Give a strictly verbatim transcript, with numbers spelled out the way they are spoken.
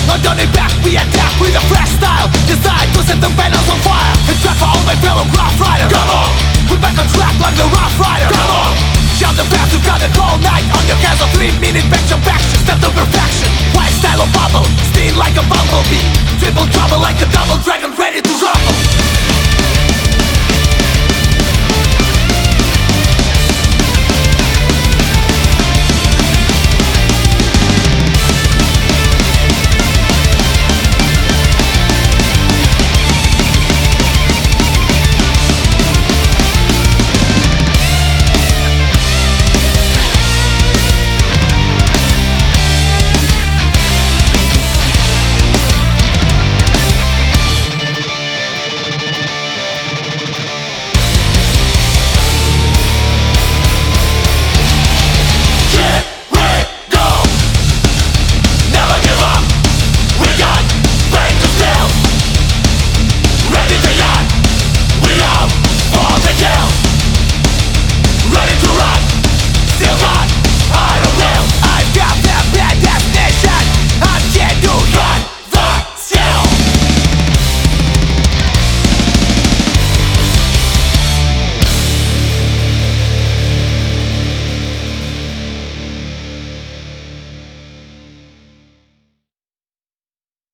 On turning back, we attack with a fresh style. Decide to set the panels on fire and track for all my fellow rough riders. Come on, we're back on track like the rough rider. Come on, shout the fast, you've got it all night. On your hands of three minute back to back, step to perfection. White style of bubble, steam like a bumblebee. Triple trouble like a double dragon ready to rumble.